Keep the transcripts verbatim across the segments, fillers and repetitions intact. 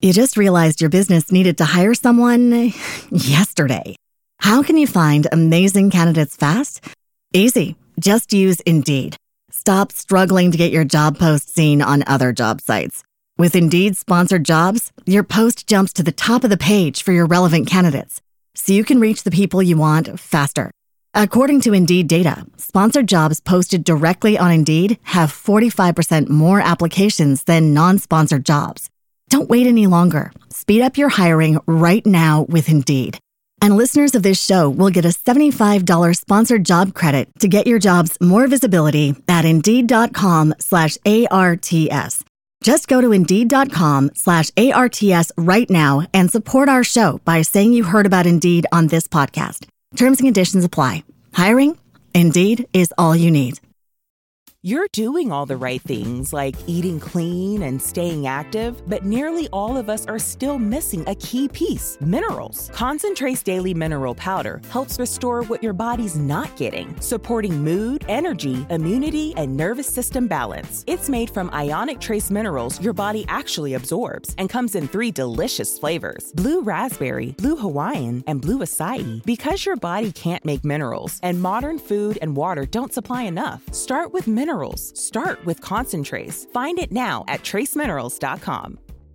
You just realized your business needed to hire someone yesterday. How can you find amazing candidates fast? Easy. Just use Indeed. Stop struggling to get your job post seen on other job sites. With Indeed sponsored jobs, your post jumps to the top of the page for your relevant candidates, so you can reach the people you want faster. According to Indeed data, sponsored jobs posted directly on Indeed have forty-five percent more applications than non-sponsored jobs. Don't wait any longer. Speed up your hiring right now with Indeed. And listeners of this show will get a seventy-five dollars sponsored job credit to get your jobs more visibility at Indeed.com slash ARTS. Just go to Indeed.com slash ARTS right now and support our show by saying you heard about Indeed on this podcast. Terms and conditions apply. Hiring? Indeed is all you need. You're doing all the right things, like eating clean and staying active, but nearly all of us are still missing a key piece: minerals. Concentrate's Daily Mineral Powder helps restore what your body's not getting, supporting mood, energy, immunity, and nervous system balance. It's made from ionic trace minerals your body actually absorbs and comes in three delicious flavors: blue raspberry, blue Hawaiian, and blue acai. Because your body can't make minerals and modern food and water don't supply enough, start with minerals. Start with Concentrates. Find it now at trace minerals dot com.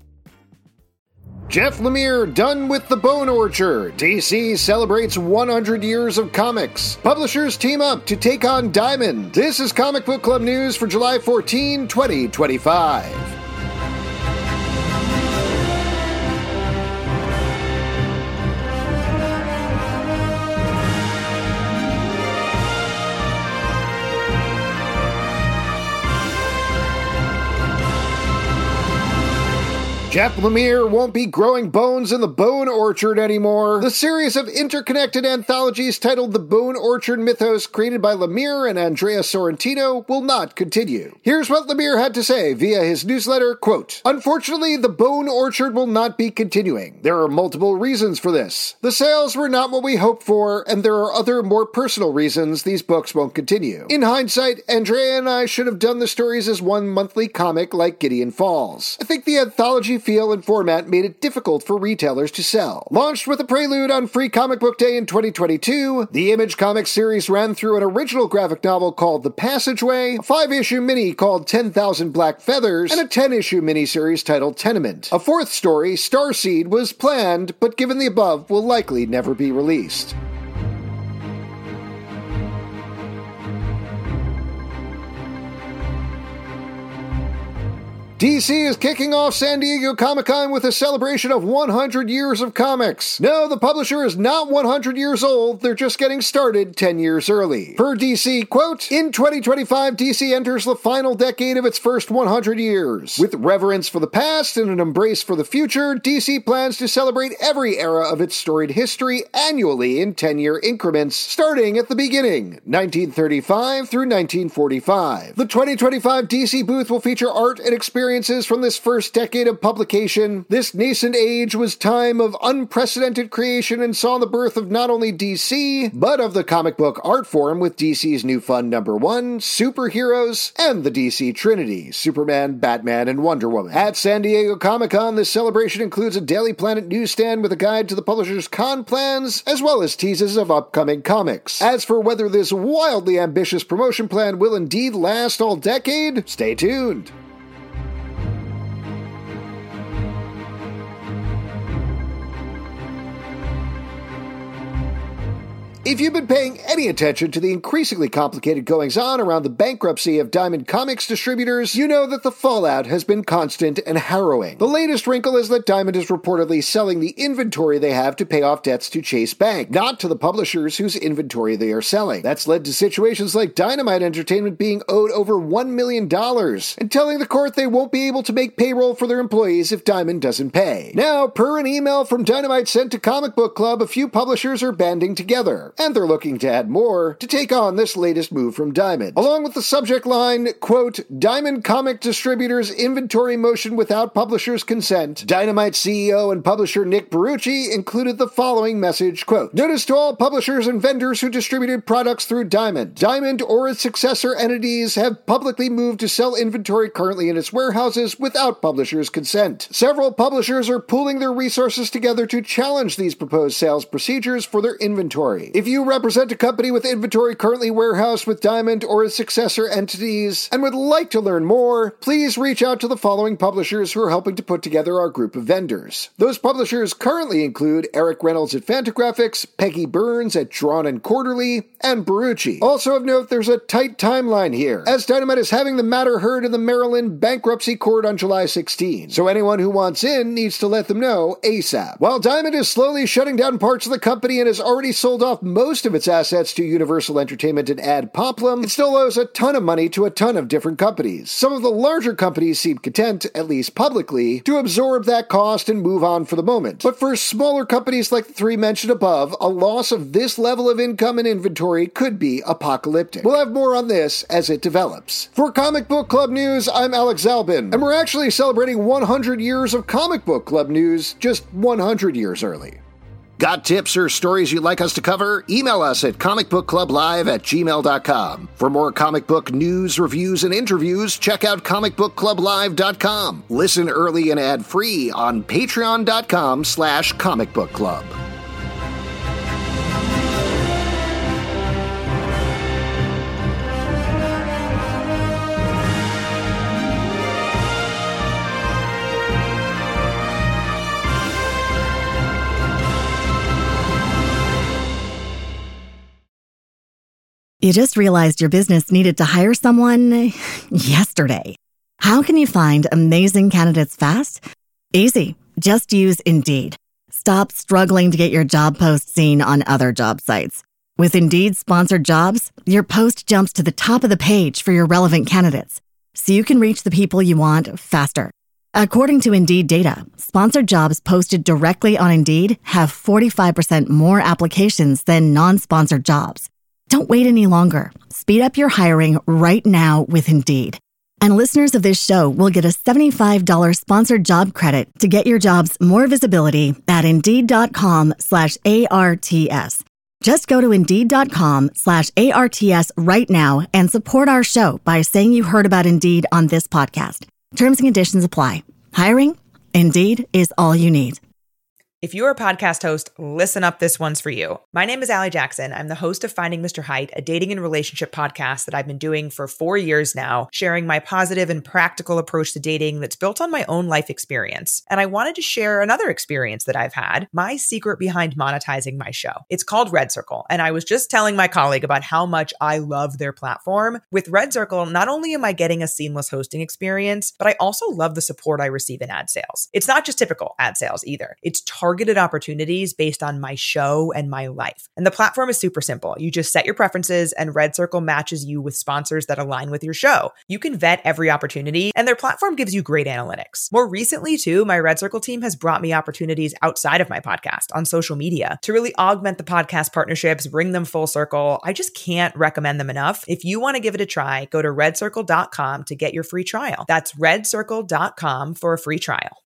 Jeff Lemire done with The Bone Orchard. D C celebrates one hundred years of comics. Publishers team up to take on Diamond. This is Comic Book Club News for July fourteenth, twenty twenty-five. Jeff Lemire won't be growing bones in the Bone Orchard anymore. The series of interconnected anthologies titled The Bone Orchard Mythos, created by Lemire and Andrea Sorrentino, will not continue. Here's what Lemire had to say via his newsletter, quote, "Unfortunately, The Bone Orchard will not be continuing. There are multiple reasons for this. The sales were not what we hoped for, and there are other more personal reasons these books won't continue. In hindsight, Andrea and I should have done the stories as one monthly comic like Gideon Falls. I think the anthology feel and format made it difficult for retailers to sell. Launched with a prelude on Free Comic Book Day in twenty twenty-two, the Image Comics series ran through an original graphic novel called The Passageway, a five-issue mini called ten thousand Black Feathers, and a ten-issue miniseries titled Tenement. A fourth story, Starseed, was planned, but given the above, will likely never be released." D C is kicking off San Diego Comic-Con with a celebration of one hundred years of comics. No, the publisher is not one hundred years old, they're just getting started ten years early. Per D C, quote, "In twenty twenty-five, D C enters the final decade of its first one hundred years. With reverence for the past and an embrace for the future, D C plans to celebrate every era of its storied history annually in ten-year increments, starting at the beginning, nineteen thirty-five through nineteen forty-five. The twenty twenty-five D C booth will feature art and experiences from this first decade of publication. This nascent age was time of unprecedented creation and saw the birth of not only D C, but of the comic book art form with D C's new fun number one, Superheroes, and the D C Trinity, Superman, Batman, and Wonder Woman. At San Diego Comic-Con, this celebration includes a Daily Planet newsstand with a guide to the publisher's con plans, as well as teases of upcoming comics. As for whether this wildly ambitious promotion plan will indeed last all decade, stay tuned. If you've been paying any attention to the increasingly complicated goings-on around the bankruptcy of Diamond Comics distributors, you know that the fallout has been constant and harrowing. The latest wrinkle is that Diamond is reportedly selling the inventory they have to pay off debts to Chase Bank, not to the publishers whose inventory they are selling. That's led to situations like Dynamite Entertainment being owed over one million dollars and telling the court they won't be able to make payroll for their employees if Diamond doesn't pay. Now, per an email from Dynamite sent to Comic Book Club, a few publishers are banding together. and they're looking to add more to take on this latest move from Diamond. Along with the subject line, quote, Diamond Comic Distributors inventory motion without publisher's consent, Dynamite C E O and publisher Nick Barucci included the following message, quote, notice to all publishers and vendors who distributed products through Diamond. Diamond or its successor entities have publicly moved to sell inventory currently in its warehouses without publisher's consent. Several publishers are pooling their resources together to challenge these proposed sales procedures for their inventory. If you represent a company with inventory currently warehoused with Diamond or its successor entities and would like to learn more, please reach out to the following publishers who are helping to put together our group of vendors. Those publishers currently include Eric Reynolds at Fantagraphics, Peggy Burns at Drawn and Quarterly, and Barucci. Also of note, there's a tight timeline here, as Dynamite is having the matter heard in the Maryland Bankruptcy Court on July sixteenth, so anyone who wants in needs to let them know ASAP. While Diamond is slowly shutting down parts of the company and has already sold off most of its assets to Universal Entertainment and Ad Pomplum, it still owes a ton of money to a ton of different companies. Some of the larger companies seem content, at least publicly, to absorb that cost and move on for the moment. But for smaller companies like the three mentioned above, a loss of this level of income and inventory could be apocalyptic. We'll have more on this as it develops. For Comic Book Club News, I'm Alex Zalbin, and we're actually celebrating one hundred years of Comic Book Club news just one hundred years early. Got tips or stories you'd like us to cover? Email us at comicbookclublive at gmail dot com. For more comic book news, reviews, and interviews, check out comic book club live dot com. Listen early and ad-free on patreon dot com slash comic book club. You just realized your business needed to hire someone yesterday. How can you find amazing candidates fast? Easy. Just use Indeed. Stop struggling to get your job post seen on other job sites. With Indeed sponsored jobs, your post jumps to the top of the page for your relevant candidates, so you can reach the people you want faster. According to Indeed data, sponsored jobs posted directly on Indeed have forty-five percent more applications than non-sponsored jobs. Don't wait any longer. Speed up your hiring right now with Indeed. And listeners of this show will get a seventy-five dollars sponsored job credit to get your jobs more visibility at Indeed.com slash ARTS. Just go to Indeed.com slash ARTS right now and support our show by saying you heard about Indeed on this podcast. Terms and conditions apply. Hiring? Indeed is all you need. If you're a podcast host, listen up, this one's for you. My name is Allie Jackson. I'm the host of Finding Mister Height, a dating and relationship podcast that I've been doing for four years now, sharing my positive and practical approach to dating that's built on my own life experience. And I wanted to share another experience that I've had, my secret behind monetizing my show. It's called Red Circle, and I was just telling my colleague about how much I love their platform. With Red Circle, not only am I getting a seamless hosting experience, but I also love the support I receive in ad sales. It's not just typical ad sales either. It's targeted opportunities based on my show and my life. And the platform is super simple. You just set your preferences and Red Circle matches you with sponsors that align with your show. You can vet every opportunity and their platform gives you great analytics. More recently too, my Red Circle team has brought me opportunities outside of my podcast on social media to really augment the podcast partnerships, bring them full circle. I just can't recommend them enough. If you want to give it a try, go to red circle dot com to get your free trial. That's red circle dot com for a free trial.